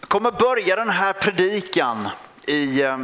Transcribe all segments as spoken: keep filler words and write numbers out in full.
kommer börja den här predikan i eh,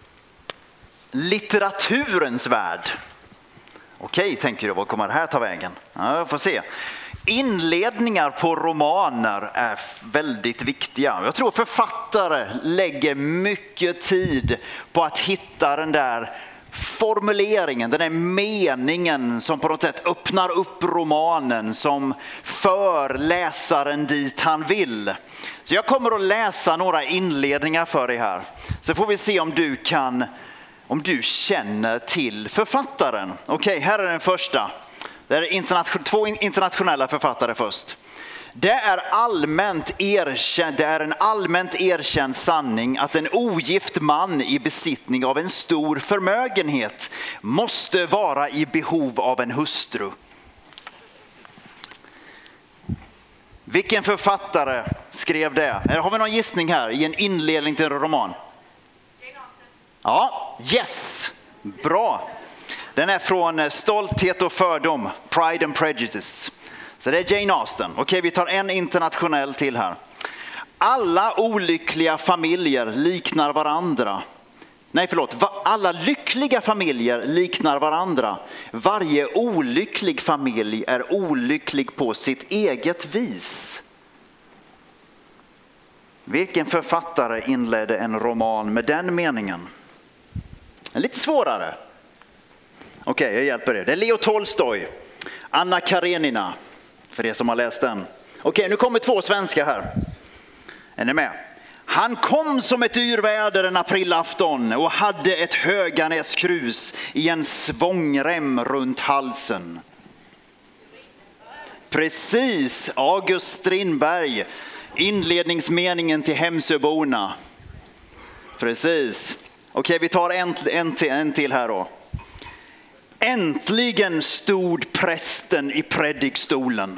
litteraturens värld. Okej, tänker du, vad kommer det här ta vägen? Ja, jag får se. Inledningar på romaner är väldigt viktiga. Jag tror författare lägger mycket tid på att hitta den där formuleringen, den där meningen som på något sätt öppnar upp romanen, som för läsaren dit han vill. Så jag kommer att läsa några inledningar för dig här. Så får vi se om du kan, om du känner till författaren. Okej, här är den första. Det är internation- två internationella författare först. Det är allmänt erkänd, det är en allmänt erkänd sanning att en ogift man i besittning av en stor förmögenhet måste vara i behov av en hustru. Vilken författare skrev det? Har vi någon gissning här i en inledning till en roman? Ja, yes, bra. Den är från Stolthet och fördom, Pride and Prejudice. Så det är Jane Austen. Okej, vi tar en internationell till här. Alla olyckliga familjer liknar varandra. Nej, förlåt. Alla lyckliga familjer liknar varandra. Varje olycklig familj är olycklig på sitt eget vis. Vilken författare inledde en roman med den meningen? En lite svårare. Okej, jag hjälper er. Det är Leo Tolstoj. Anna Karenina. För er som har läst den. Okej, nu kommer två svenska här. Är ni med? Han kom som ett yrväder en aprilafton och hade ett Höganäskrus i en svångrem runt halsen. Precis, August Strindberg. Inledningsmeningen till Hemsöborna. Precis. Okej, vi tar en, en, till, en till här då. Äntligen stod prästen i predikstolen.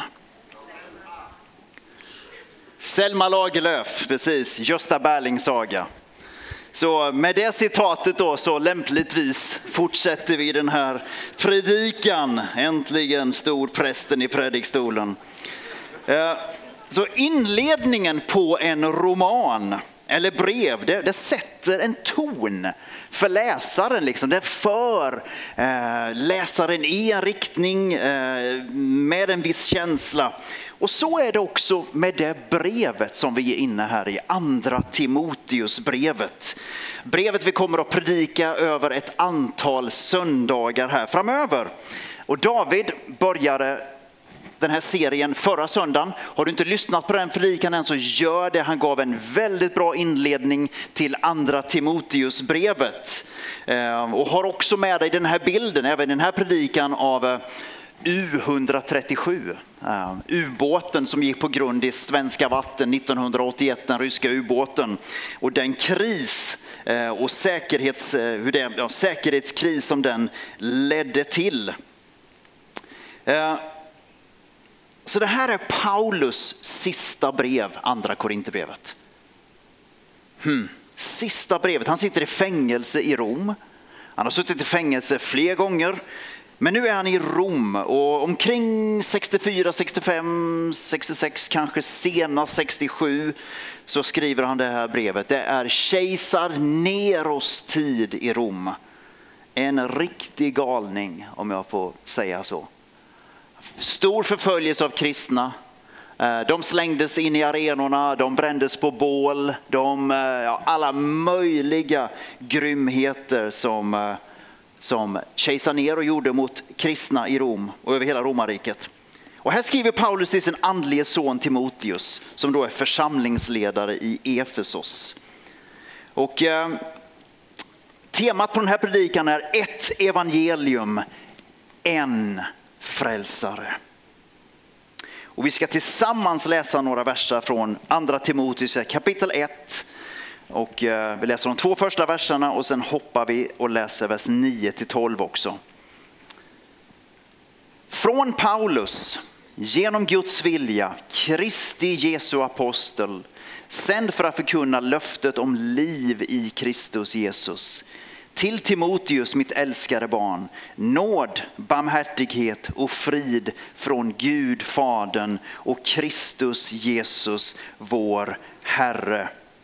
Selma Lagerlöf, precis, Gösta Berlings saga. Så med det citatet då så lämpligtvis fortsätter vi den här predikan. Äntligen stod prästen i predikstolen. Så inledningen på en roman eller brev, det, det sätter en ton för läsaren. Liksom. Det för eh, läsaren i en riktning eh, med en viss känsla. Och så är det också med det brevet som vi är inne här i, andra Timoteus brevet. Brevet vi kommer att predika över ett antal söndagar här framöver. Och David började den här serien förra söndagen. Har du inte lyssnat på den predikan än så gör det. Han gav en väldigt bra inledning till andra Timoteus brevet. Och har också med dig den här bilden, även den här predikan av U etthundratrettiosju. Ubåten som gick på grund i svenska vatten nittonhundraåttioett, den ryska ubåten. Och den kris och säkerhets, hur det, ja, säkerhetskris som den ledde till. Så det här är Paulus sista brev, andra Korinthierbrevet. Hmm. Sista brevet, han sitter i fängelse i Rom. Han har suttit i fängelse fler gånger. Men nu är han i Rom och omkring sextiofyra, sextiofem, sextiosex, kanske senast sextiosju så skriver han det här brevet. Det är kejsar Neros tid i Rom. En riktig galning, om jag får säga så. Stor förföljelse av kristna. De slängdes in i arenorna, de brändes på bål. De, ja, alla möjliga grymheter som, som kejsar Nero gjorde mot kristna i Rom och över hela Romarriket. Och här skriver Paulus till sin andlige son Timoteus, som då är församlingsledare i Efesos. Och eh, temat på den här predikan är ett evangelium, en frälsare. Och vi ska tillsammans läsa några verser från andra Timoteus kapitel ett. Och eh, vi läser de två första verserna och sen hoppar vi och läser vers nio till tolv också. Från Paulus, genom Guds vilja, Kristi Jesu apostel, sänd för att förkunna löftet om liv i Kristus Jesus. Till Timoteus, mitt älskade barn, nåd, barmhärtighet och frid från Gud, Fadern och Kristus Jesus, vår Herre.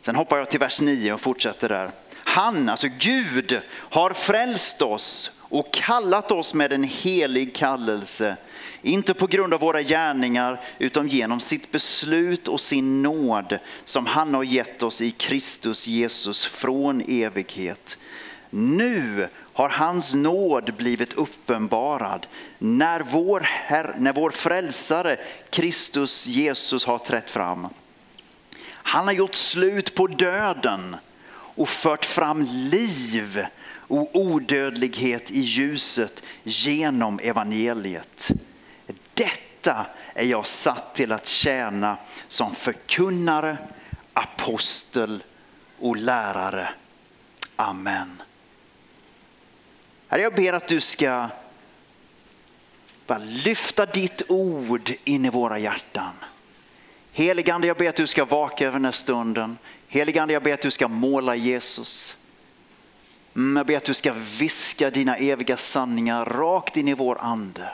Sen hoppar jag till vers nio och fortsätter där. Han, alltså Gud, har frälst oss och kallat oss med en helig kallelse. Inte på grund av våra gärningar utan genom sitt beslut och sin nåd som han har gett oss i Kristus Jesus från evighet. Nu har hans nåd blivit uppenbarad när vår, Herr, när vår frälsare Kristus Jesus har trätt fram. Han har gjort slut på döden och fört fram liv och odödlighet i ljuset genom evangeliet. Detta är jag satt till att tjäna som förkunnare, apostel och lärare. Amen. Herre, jag ber att du ska bara lyfta ditt ord in i våra hjärtan. Heligande, jag ber att du ska vaka över den här stunden. Heligande, jag ber att du ska måla Jesus. Mm, jag ber att du ska viska dina eviga sanningar rakt in i vår ande.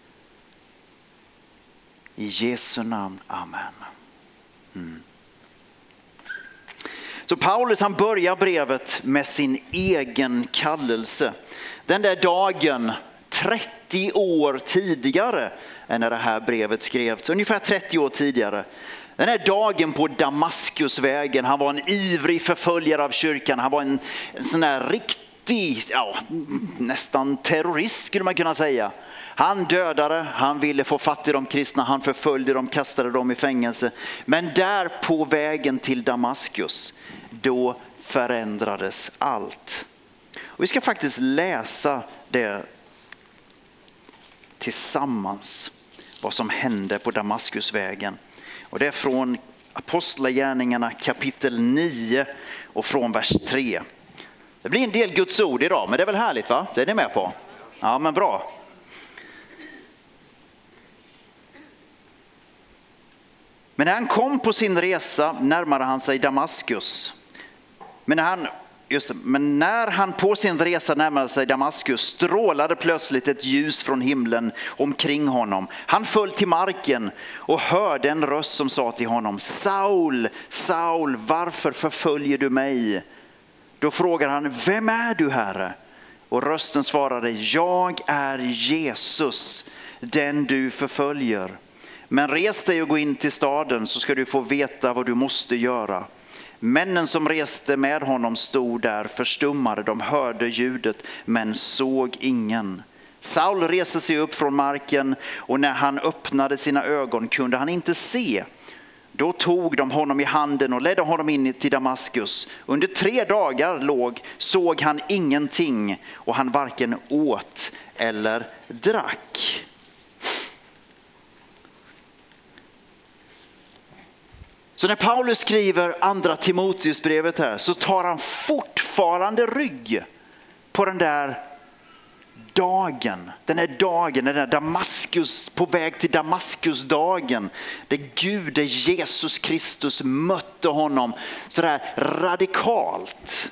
I Jesu namn, amen. Mm. Så Paulus, han börjar brevet med sin egen kallelse. Den där dagen trettio år tidigare än när det här brevet skrevs. Ungefär trettio år tidigare. Den här dagen på Damaskusvägen. Han var en ivrig förföljare av kyrkan. Han var en, en sån där riktig, ja, nästan terrorist skulle man kunna säga. Han dödade, han ville få fatt i de kristna, han förföljde dem, kastade dem i fängelse. Men där på vägen till Damaskus, då förändrades allt. Och vi ska faktiskt läsa det tillsammans, vad som hände på Damaskusvägen. Och det är från Apostlagärningarna kapitel nio och från vers tre. Det blir en del Guds ord idag, men det är väl härligt, va? Det är ni med på? Ja, men bra. Men när han kom på sin resa närmade han sig Damaskus. Men när han, just det, men när han på sin resa närmade sig Damaskus strålade plötsligt ett ljus från himlen omkring honom. Han föll till marken och hörde en röst som sa till honom: Saul, Saul, varför förföljer du mig? Då frågar han: vem är du, Herre? Och rösten svarade: jag är Jesus, den du förföljer. Men res dig och gå in till staden så ska du få veta vad du måste göra. Männen som reste med honom stod där förstummade. De hörde ljudet men såg ingen. Saul reste sig upp från marken och när han öppnade sina ögon kunde han inte se. Då tog de honom i handen och ledde honom in till Damaskus. Under tre dagar låg, såg han ingenting och han varken åt eller drack. Så när Paulus skriver andra Timoteusbrevet här så tar han fortfarande rygg på den där dagen. Den där dagen, den där Damaskus, på väg till Damaskusdagen. Där Gud, där Jesus Kristus mötte honom sådär radikalt.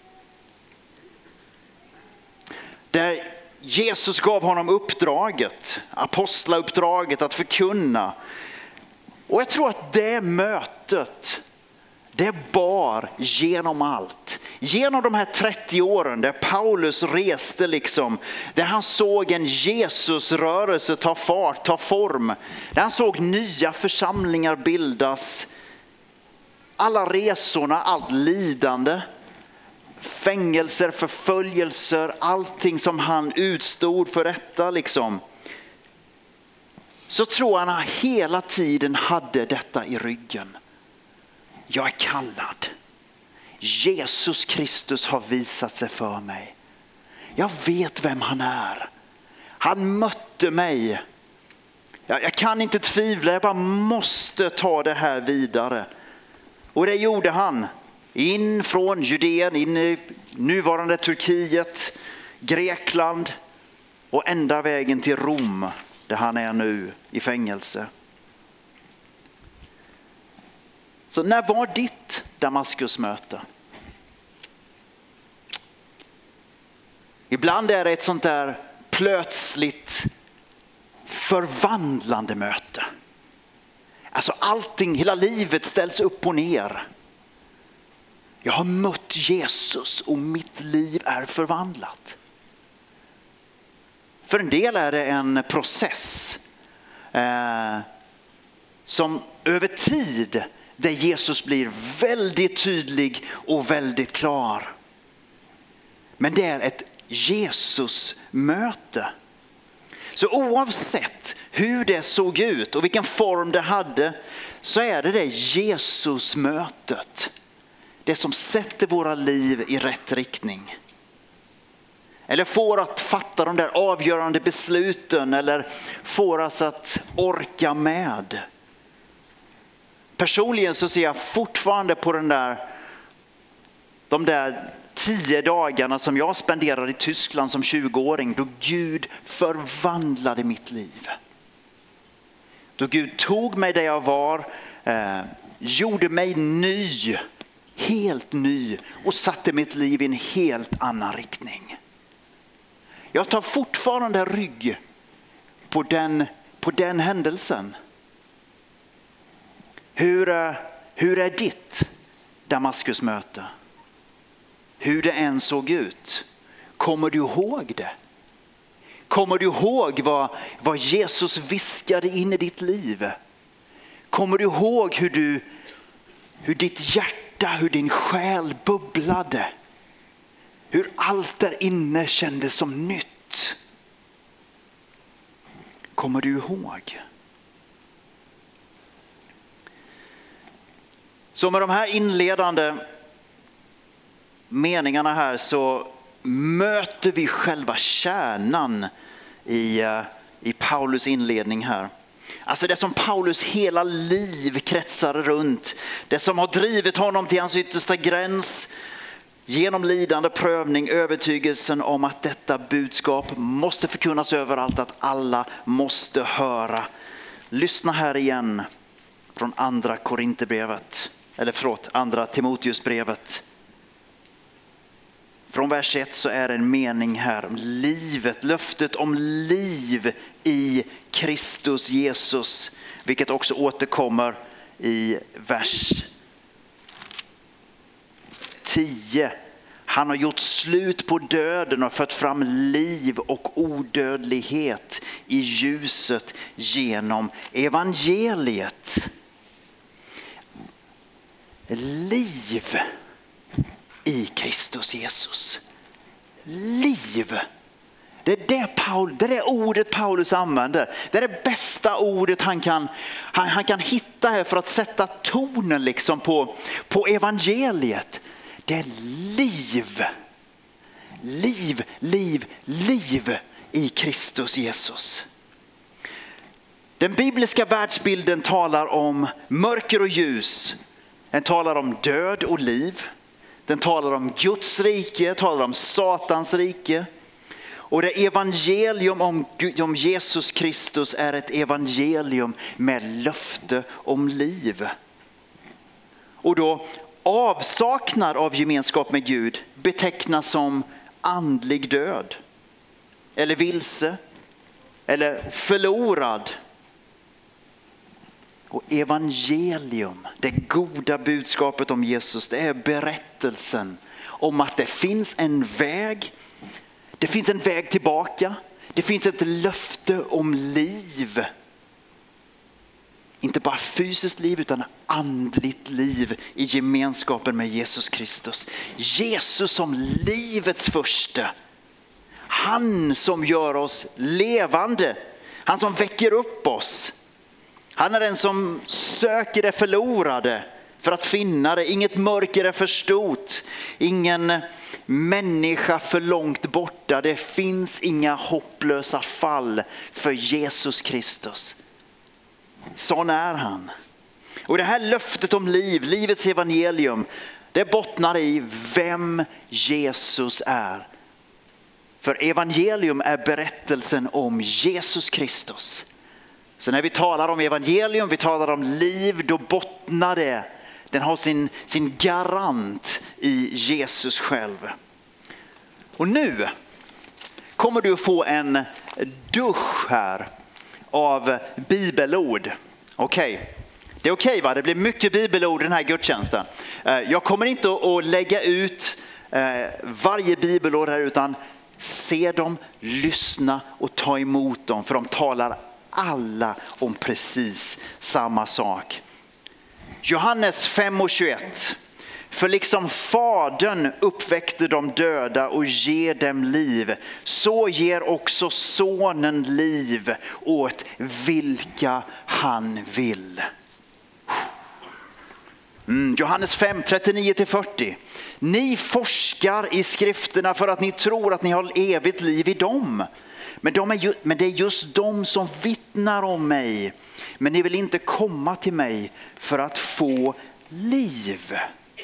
Där Jesus gav honom uppdraget, apostlauppdraget att förkunna. Och jag tror att det mötet, det bar genom allt. Genom de här trettio åren där Paulus reste liksom. Där han såg en Jesusrörelse ta fart, ta form. Där han såg nya församlingar bildas. Alla resorna, allt lidande. Fängelser, förföljelser, allting som han utstod för detta liksom. Så tror han hela tiden hade detta i ryggen. Jag är kallad. Jesus Kristus har visat sig för mig. Jag vet vem han är. Han mötte mig. Jag, jag kan inte tvivla, jag bara måste ta det här vidare. Och det gjorde han. In från Judeen, in i nuvarande Turkiet, Grekland och ända vägen till Rom. Där han är nu i fängelse. Så när var ditt Damaskusmöte? Ibland är det ett sånt där plötsligt förvandlande möte. Alltså allting, hela livet ställs upp och ner. Jag har mött Jesus och mitt liv är förvandlat. För en del är det en process eh, som över tid där Jesus blir väldigt tydlig och väldigt klar. Men det är ett Jesus-möte. Så oavsett hur det såg ut och vilken form det hade, så är det det Jesus-mötet. Det som sätter våra liv i rätt riktning. Eller får att fatta de där avgörande besluten, eller får oss att orka med. Personligen så ser jag fortfarande på den där, de där tio dagarna som jag spenderade i Tyskland som tjugoåring, då Gud förvandlade mitt liv. Då Gud tog mig där jag var, eh, gjorde mig ny, helt ny och satte mitt liv i en helt annan riktning. Jag tar fortfarande rygg på den, på den händelsen. Hur, hur är ditt Damaskusmöte? Hur det än såg ut. Kommer du ihåg det? Kommer du ihåg vad, vad Jesus viskade in i ditt liv? Kommer du ihåg hur, du, hur ditt hjärta, hur din själ bubblade? Hur allt där inne kändes som nytt? Kommer du ihåg? Så med de här inledande meningarna här så möter vi själva kärnan i, i Paulus inledning här. Alltså det som Paulus hela liv kretsar runt. Det som har drivit honom till hans yttersta gräns. Genom lidande, prövning, övertygelsen om att detta budskap måste förkunnas överallt, att alla måste höra. Lyssna här igen från andra Korinthierbrevet, eller förlåt, andra Timoteusbrevet. Från vers ett så är en mening här om livet, löftet om liv i Kristus Jesus, vilket också återkommer i vers tio. Han har gjort slut på döden och fört fram liv och odödlighet i ljuset genom evangeliet. Liv i Kristus Jesus. Liv. Det är det, Paul, det är det ordet Paulus använder. Det är det bästa ordet han kan, han, han kan hitta här för att sätta tonen liksom på, på evangeliet. Det är liv. Liv, liv, liv i Kristus Jesus. Den bibliska världsbilden talar om mörker och ljus. Den talar om död och liv. Den talar om Guds rike, talar om Satans rike. Och det evangelium om, om Jesus Kristus är ett evangelium med löfte om liv. Och då avsaknad av gemenskap med Gud betecknas som andlig död. Eller vilse. Eller förlorad. Och evangelium, det goda budskapet om Jesus, det är berättelsen om att det finns en väg. Det finns en väg tillbaka. Det finns ett löfte om liv. Inte bara fysiskt liv utan andligt liv i gemenskapen med Jesus Kristus. Jesus som livets första. Han som gör oss levande. Han som väcker upp oss. Han är den som söker det förlorade för att finna det. Inget mörker är för stort. Ingen människa för långt borta. Det finns inga hopplösa fall för Jesus Kristus. Sån är han. Och det här löftet om liv, livets evangelium, det bottnar i vem Jesus är. För evangelium är berättelsen om Jesus Kristus. Så när vi talar om evangelium, vi talar om liv, då bottnar det. Den har sin, sin garant i Jesus själv. Och nu kommer du att få en dusch här av bibelord. Okej, okay. Det är okej okay, va? Det blir mycket bibelord i den här gudstjänsten. Jag kommer inte att lägga ut varje bibelord här, utan se dem, lyssna och ta emot dem. För de talar alla om precis samma sak. Johannes fem och tjugoett. För liksom fadern uppväckte de döda och ger dem liv, så ger också sonen liv åt vilka han vill. Mm, Johannes fem, trettionio till fyrtio. Ni forskar i skrifterna för att ni tror att ni har evigt liv i dem. Men, de är ju, men det är just de som vittnar om mig. Men ni vill inte komma till mig för att få liv.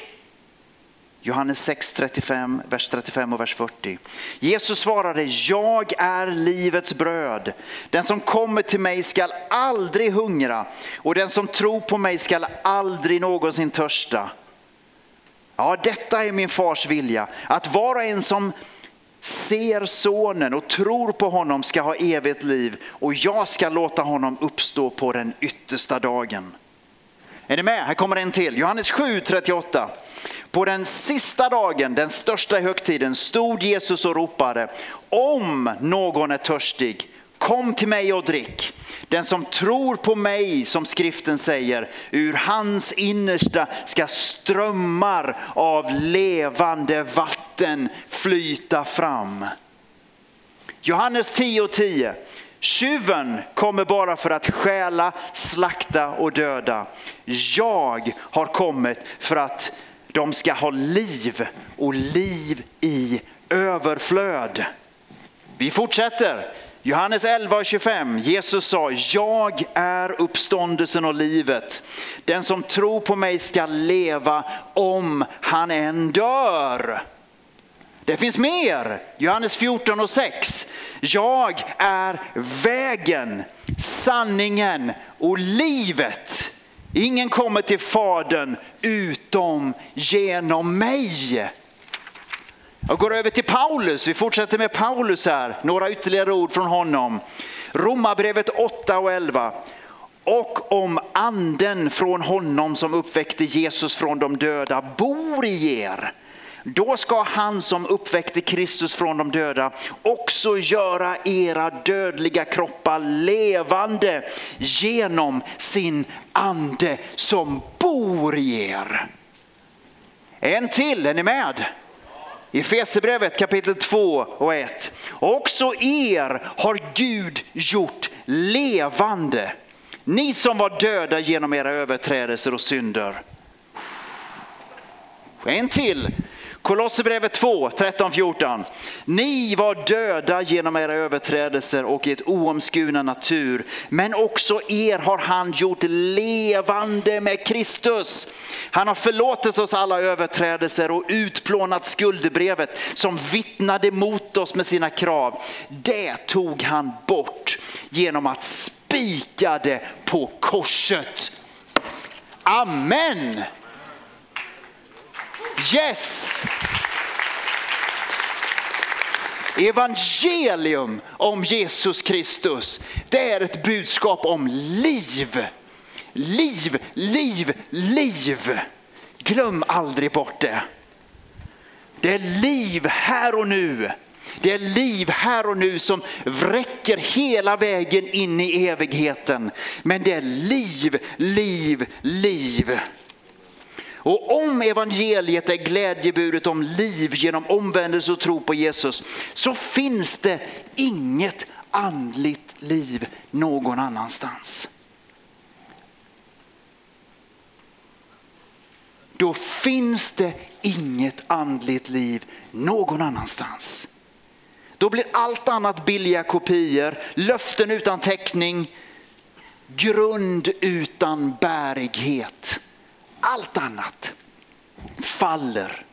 Johannes sex, trettiofem, vers trettiofem och vers fyrtio. Jesus svarade, jag är livets bröd. Den som kommer till mig skall aldrig hungra, och den som tror på mig skall aldrig någonsin törsta. Ja, detta är min fars vilja, att var och en som ser sonen och tror på honom ska ha evigt liv, och jag ska låta honom uppstå på den yttersta dagen. Är ni med? Här kommer en till. Johannes sju, trettioåtta. På den sista dagen, den största högtiden, stod Jesus och ropade, om någon är törstig, kom till mig och drick. Den som tror på mig, som skriften säger, ur hans innersta ska strömmar av levande vatten flyta fram. Johannes tio och tio. Tjuven kommer bara för att stjäla, slakta och döda. Jag har kommit för att de ska ha liv och liv i överflöd. Vi fortsätter. Johannes elva och tjugofem. Jesus sa, jag är uppståndelsen och livet. Den som tror på mig ska leva om han än dör. Det finns mer. Johannes fjorton och sex. Jag är vägen, sanningen och livet. Ingen kommer till Fadern utom genom mig. Jag går över till Paulus. Vi fortsätter med Paulus här. Några ytterligare ord från honom. Romarbrevet åtta och elva. Och om anden från honom som uppväckte Jesus från de döda bor i er, då ska han som uppväckte Kristus från de döda också göra era dödliga kroppar levande genom sin ande som bor i er. En till, är ni med? I Efesierbrevet kapitel två och ett. Också er har Gud gjort levande, ni som var döda genom era överträdelser och synder. En till. Kolosserbrevet två, tretton fjorton. Ni var döda genom era överträdelser och ett oomskurna natur. Men också er har han gjort levande med Kristus. Han har förlåtit oss alla överträdelser och utplånat skuldebrevet som vittnade mot oss med sina krav. Det tog han bort genom att spika det på korset. Amen! Yes! Evangelium om Jesus Kristus, det är ett budskap om liv. Liv, liv, liv. Glöm aldrig bort det. Det är liv här och nu. Det är liv här och nu som räcker hela vägen in i evigheten. Men det är liv, liv, liv. Och om evangeliet är glädjebudet om liv genom omvändelse och tro på Jesus, så finns det inget andligt liv någon annanstans. Då finns det inget andligt liv någon annanstans. Då blir allt annat billiga kopior, löften utan täckning, grund utan bärighet. Allt annat faller.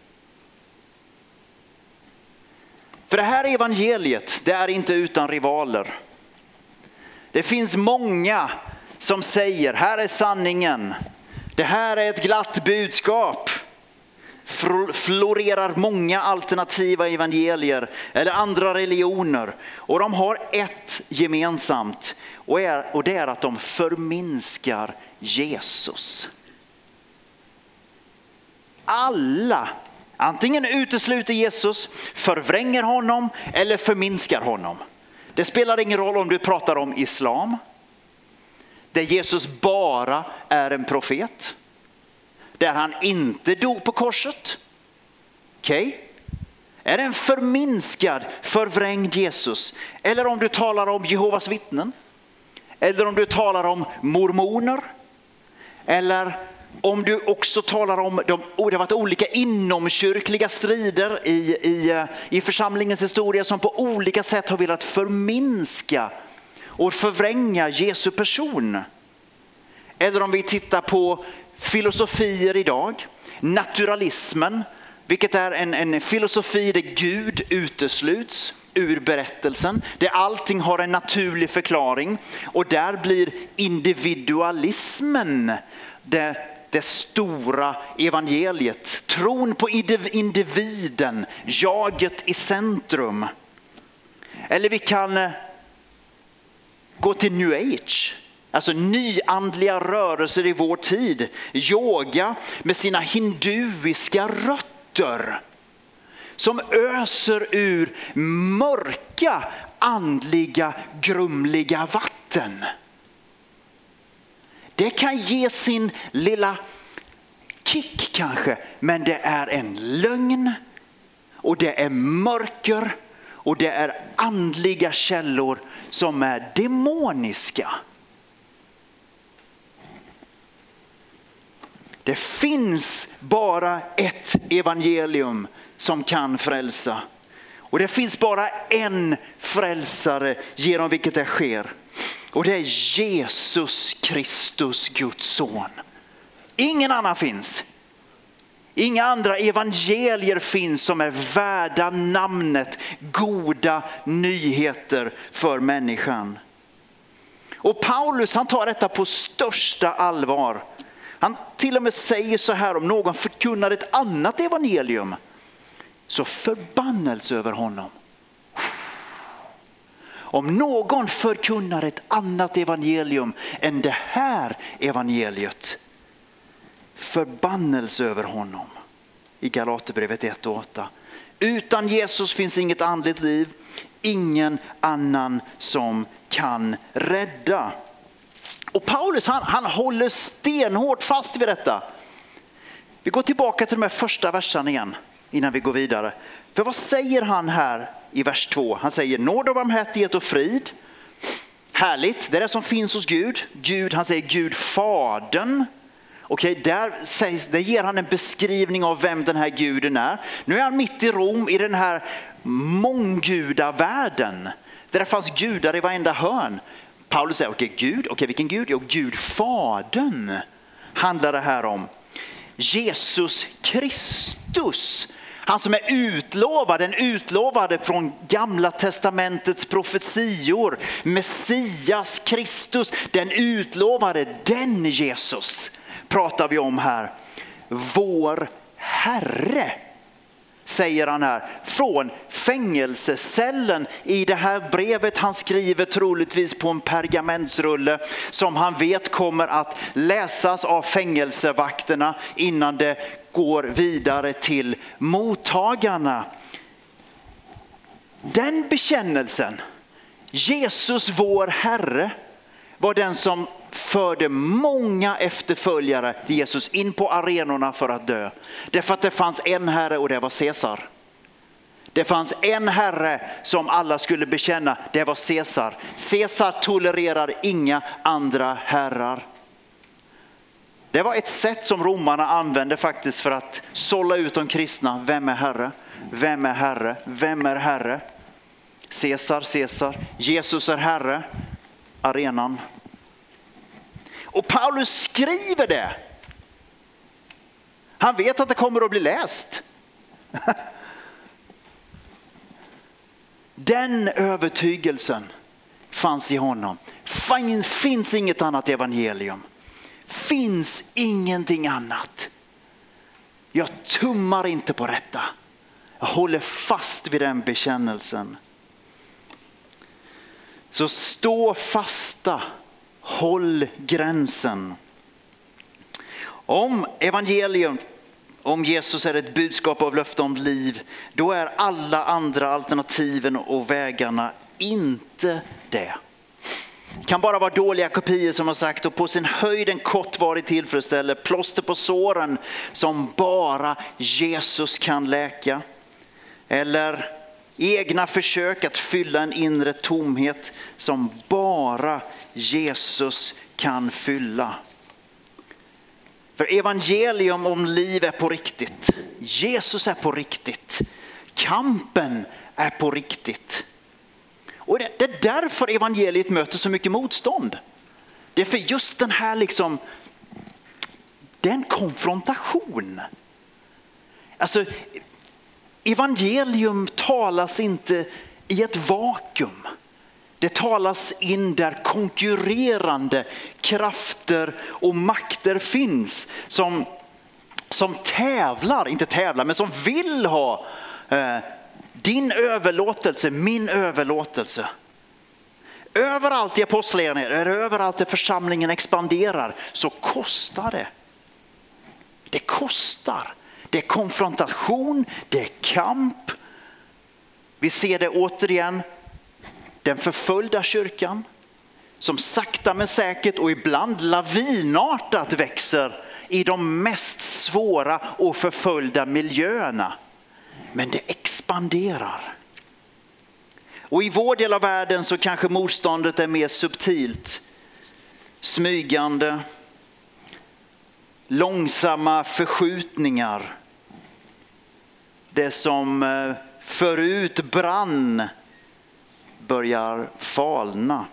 För det här evangeliet, det är inte utan rivaler. Det finns många som säger, här är sanningen. Det här är ett glatt budskap. Florerar många alternativa evangelier eller andra religioner. Och de har ett gemensamt. Och, är, och det är att de förminskar Jesus. alla antingen utesluter Jesus, förvränger honom eller förminskar honom. Det spelar ingen roll om du pratar om islam, där Jesus bara är en profet, där han inte dog på korset. Okej? Okay. Är det en förminskad, förvrängd Jesus? Eller om du talar om Jehovas vittnen? Eller om du talar om mormoner? Eller om du också talar om, de, oh, det har varit olika inomkyrkliga strider i, i, i församlingens historia som på olika sätt har velat förminska och förvränga Jesu person. Eller om vi tittar på filosofier idag, naturalismen, vilket är en, en filosofi där Gud utesluts ur berättelsen, där allting har en naturlig förklaring, och där blir individualismen det, det stora evangeliet. Tron på individen, jaget i centrum. Eller vi kan gå till New Age. Alltså nyandliga rörelser i vår tid. Yoga med sina hinduiska rötter. Som öser ur mörka, andliga, grumliga vatten. Det kan ge sin lilla kick kanske. Men det är en lögn. Och det är mörker. Och det är andliga källor som är demoniska. Det finns bara ett evangelium som kan frälsa. Och det finns bara en frälsare genom vilket det sker. Och det är Jesus Kristus, Guds son. Ingen annan finns. Inga andra evangelier finns som är värda namnet goda nyheter för människan. Och Paulus, han tar detta på största allvar. Han till och med säger så här: om någon förkunnar ett annat evangelium, så förbannelse över honom. Om någon förkunnar ett annat evangelium än det här evangeliet, förbannelse över honom. I Galaterbrevet ett och åtta. Utan Jesus finns inget andligt liv, ingen annan som kan rädda. Och Paulus han, han håller stenhårt fast vid detta. Vi går tillbaka till de här första verserna igen innan vi går vidare. För vad säger han här i vers två? Han säger nåd och barmhärtighet och frid. Härligt, det är det som finns hos Gud. Gud, han säger Gud Fadern. Okej, där, sägs, där ger han en beskrivning av vem den här guden är. Nu är han mitt i Rom i den här månggudavärlden. Där det fanns gudar i varenda hörn. Paulus säger, okej Gud, okej vilken Gud? Jo, Gud Fadern handlar det här om. Jesus Kristus, han som är utlovad, den utlovade från gamla testamentets profetior. Messias Kristus, den utlovade, den Jesus pratar vi om här. Vår Herre, säger han här, från fängelsecellen i det här brevet han skriver troligtvis på en pergamentsrulle som han vet kommer att läsas av fängelsevakterna innan det går vidare till mottagarna. Den bekännelsen, Jesus vår Herre, var den som förde många efterföljare till Jesus in på arenorna för att dö. Därför att det fanns en herre och det var Caesar. Det fanns en herre som alla skulle bekänna, det var Caesar. Caesar tolererar inga andra herrar. Det var ett sätt som romarna använde faktiskt för att sålla ut de kristna. Vem är herre? Vem är herre? Vem är herre? Caesar, Caesar. Jesus är herre. Arenan. Och Paulus skriver det. Han vet att det kommer att bli läst. Den övertygelsen fanns i honom. Finns inget annat evangelium. Finns ingenting annat. Jag tummar inte på detta. Jag håller fast vid den bekännelsen. Så stå fasta. Håll gränsen. Om evangelium om Jesus är ett budskap av löfte om liv, då är alla andra alternativen och vägarna inte det. Det kan bara vara dåliga kopior som har sagt, och på sin höjd en kortvarig tillfredsställelse, plåster på såren som bara Jesus kan läka. Eller egna försök att fylla en inre tomhet som bara Jesus kan fylla. För evangelium om liv är på riktigt. Jesus är på riktigt. Kampen är på riktigt. Och det, det är därför evangeliet möter så mycket motstånd. Det är för just den här liksom, den konfrontation. Alltså, evangelium talas inte i ett vakuum. Det talas in där konkurrerande krafter och makter finns som, som tävlar, inte tävlar, men som vill ha eh, din överlåtelse, min överlåtelse. Överallt i apostlagärningarna, överallt där församlingen expanderar, så kostar det. Det kostar. Det är konfrontation, det är kamp. Vi ser det återigen. Den förföljda kyrkan som sakta men säkert och ibland lavinartat växer i de mest svåra och förföljda miljöerna. Men det expanderar. Och i vår del av världen så kanske motståndet är mer subtilt, smygande, långsamma förskjutningar. Det som förut brann börjar falna.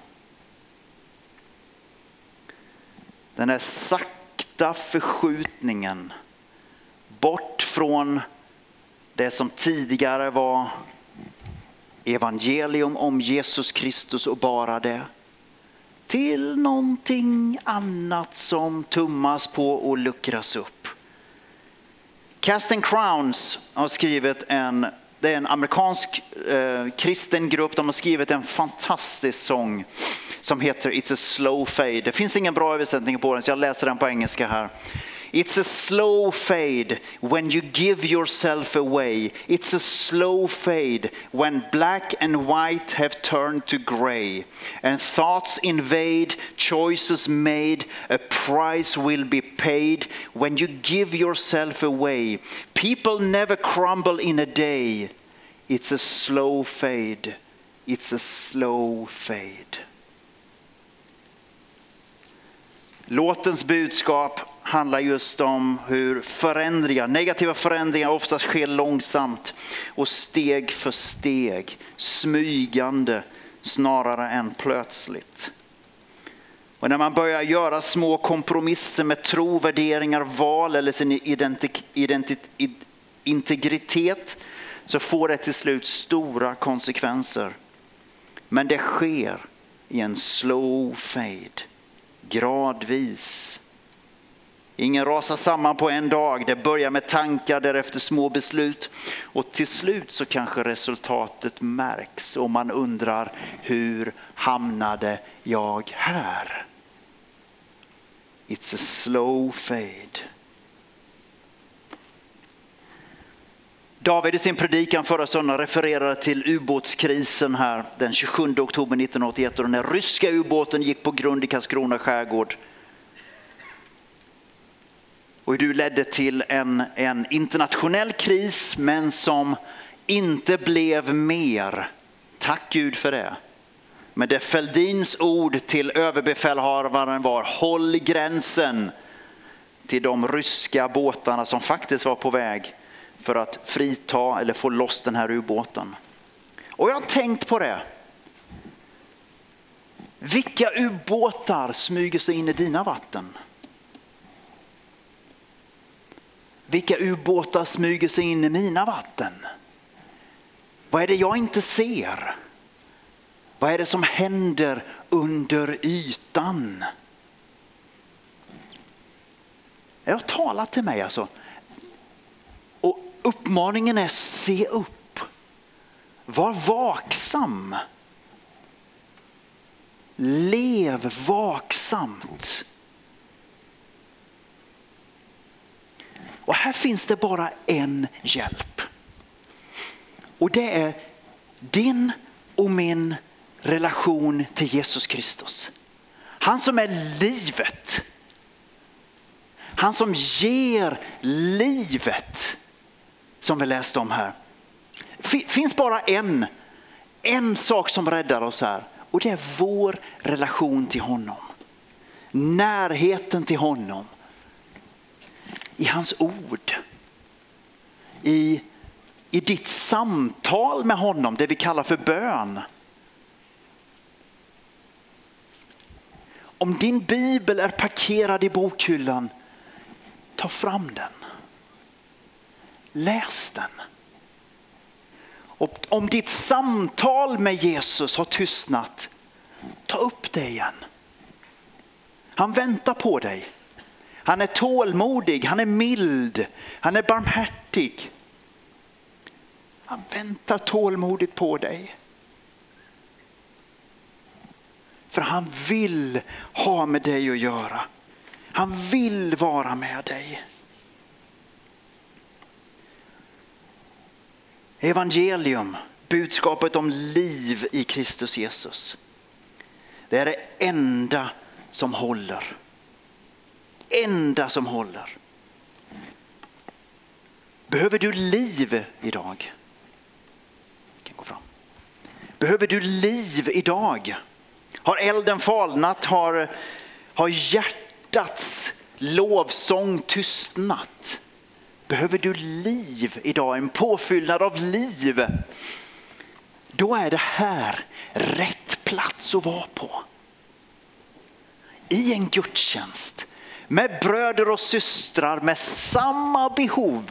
Den här sakta förskjutningen bort från det som tidigare var evangelium om Jesus Kristus och bara det, till någonting annat som tummas på och luckras upp. Casting Crowns har skrivit en, det är en amerikansk eh, kristen grupp, de har skrivit en fantastisk sång som heter It's a slow fade. Det finns ingen bra översättning på den så jag läser den på engelska här. It's a slow fade when you give yourself away. It's a slow fade when black and white have turned to gray. And thoughts invade, choices made, a price will be paid when you give yourself away. People never crumble in a day. It's a slow fade. It's a slow fade. Låtens budskap handlar just om hur förändringar, negativa förändringar oftast sker långsamt och steg för steg, smygande snarare än plötsligt. Och när man börjar göra små kompromisser med tro, värderingar, val eller sin identi- identi- integritet så får det till slut stora konsekvenser. Men det sker i en slow fade, gradvis. Ingen rasar samman på en dag. Det börjar med tankar, därefter små beslut. Och till slut så kanske resultatet märks. Och man undrar, hur hamnade jag här? It's a slow fade. David i sin predikan förra söndagen refererade till ubåtskrisen här den tjugosjunde oktober nittonhundraåttioett. Och den här ryska ubåten gick på grund i Karlskrona skärgård. Och du ledde till en, en internationell kris, men som inte blev mer. Tack Gud för det. Men det Fälldins ord till överbefälhavaren var: håll gränsen till de ryska båtarna som faktiskt var på väg för att frita eller få loss den här ubåten. Och jag har tänkt på det. Vilka ubåtar smyger sig in i dina vatten? Vilka ubåtar smyger sig in i mina vatten? Vad är det jag inte ser? Vad är det som händer under ytan? Jag har talat till mig alltså. Och uppmaningen är: se upp. Var vaksam. Lev vaksamt. Och här finns det bara en hjälp. Och det är din och min relation till Jesus Kristus. Han som är livet. Han som ger livet, som vi läste om här. Det finns bara en, en sak som räddar oss här. Och det är vår relation till honom. Närheten till honom. I hans ord. I, i ditt samtal med honom, det vi kallar för bön. Om din bibel är parkerad i bokhyllan, ta fram den. Läs den. Och om ditt samtal med Jesus har tystnat, ta upp det igen. Han väntar på dig. Han är tålmodig, han är mild, han är barmhärtig. Han väntar tålmodigt på dig. För han vill ha med dig att göra. Han vill vara med dig. Evangelium, budskapet om liv i Kristus Jesus. Det är det enda som håller. Enda som håller. Behöver du liv idag? Jag kan gå fram. Behöver du liv idag? Har elden falnat? Har, har hjärtats lovsång tystnat? Behöver du liv idag? En påfyllnad av liv? Då är det här rätt plats att vara på. I en gudstjänst. Med bröder och systrar med samma behov.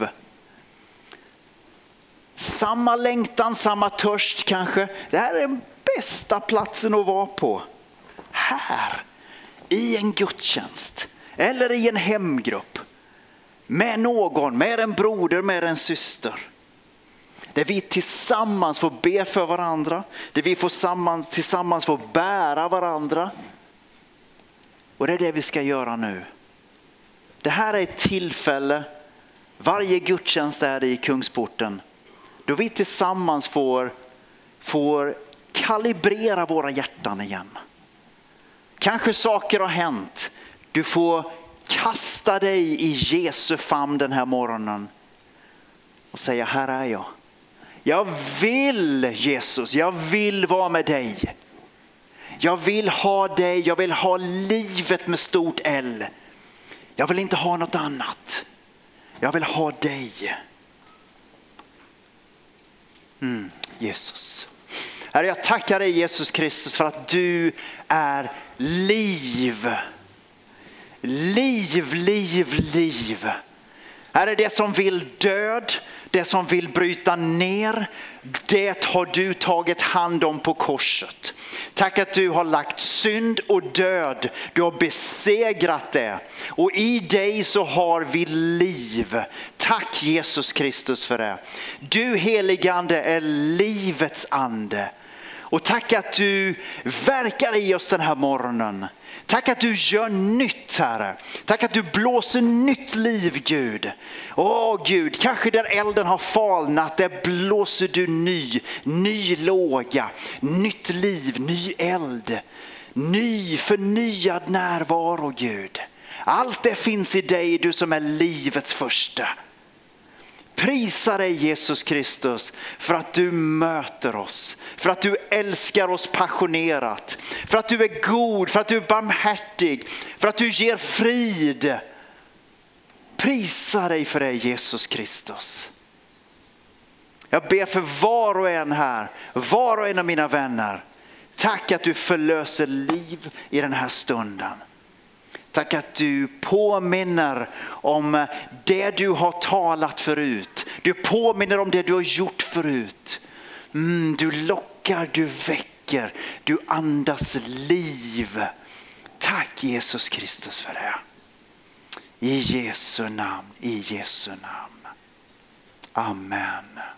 Samma längtan, samma törst kanske. Det här är den bästa platsen att vara på. Här. I en gudstjänst. Eller i en hemgrupp. Med någon, med en broder, med en syster. Där vi tillsammans får be för varandra. Där vi får tillsammans, tillsammans får bära varandra. Och det är det vi ska göra nu. Det här är ett tillfälle. Varje gudstjänst är i Kungsporten. Då vi tillsammans får, får kalibrera våra hjärtan igen. Kanske saker har hänt. Du får kasta dig i Jesu famn den här morgonen. Och säga, här är jag. Jag vill Jesus, jag vill vara med dig. Jag vill ha dig, jag vill ha livet med stort L. Jag vill inte ha något annat. Jag vill ha dig. Mm, Jesus. Herre, jag tackar dig Jesus Kristus för att du är liv. Liv, liv, liv. Herre, det som vill död, det som vill bryta ner, det har du tagit hand om på korset. Tack att du har lagt synd och död. Du har besegrat det. Och i dig så har vi liv. Tack Jesus Kristus för det. Du heligande är livets ande. Och tack att du verkar i oss den här morgonen. Tack att du gör nytt, Herre. Tack att du blåser nytt liv, Gud. Åh Gud, kanske där elden har falnat, där blåser du ny, ny låga, nytt liv, ny eld, ny förnyad närvaro, Gud. Allt det finns i dig, du som är livets första. Prisa dig Jesus Kristus för att du möter oss. För att du älskar oss passionerat. För att du är god, för att du är barmhärtig. För att du ger frid. Prisa dig för dig Jesus Kristus. Jag ber för var och en här. Var och en av mina vänner. Tack att du förlöser liv i den här stunden. Tack att du påminner om det du har talat förut. Du påminner om det du har gjort förut. Mm, du lockar, du väcker, du andas liv. Tack Jesus Kristus för det. I Jesu namn, i Jesu namn. Amen.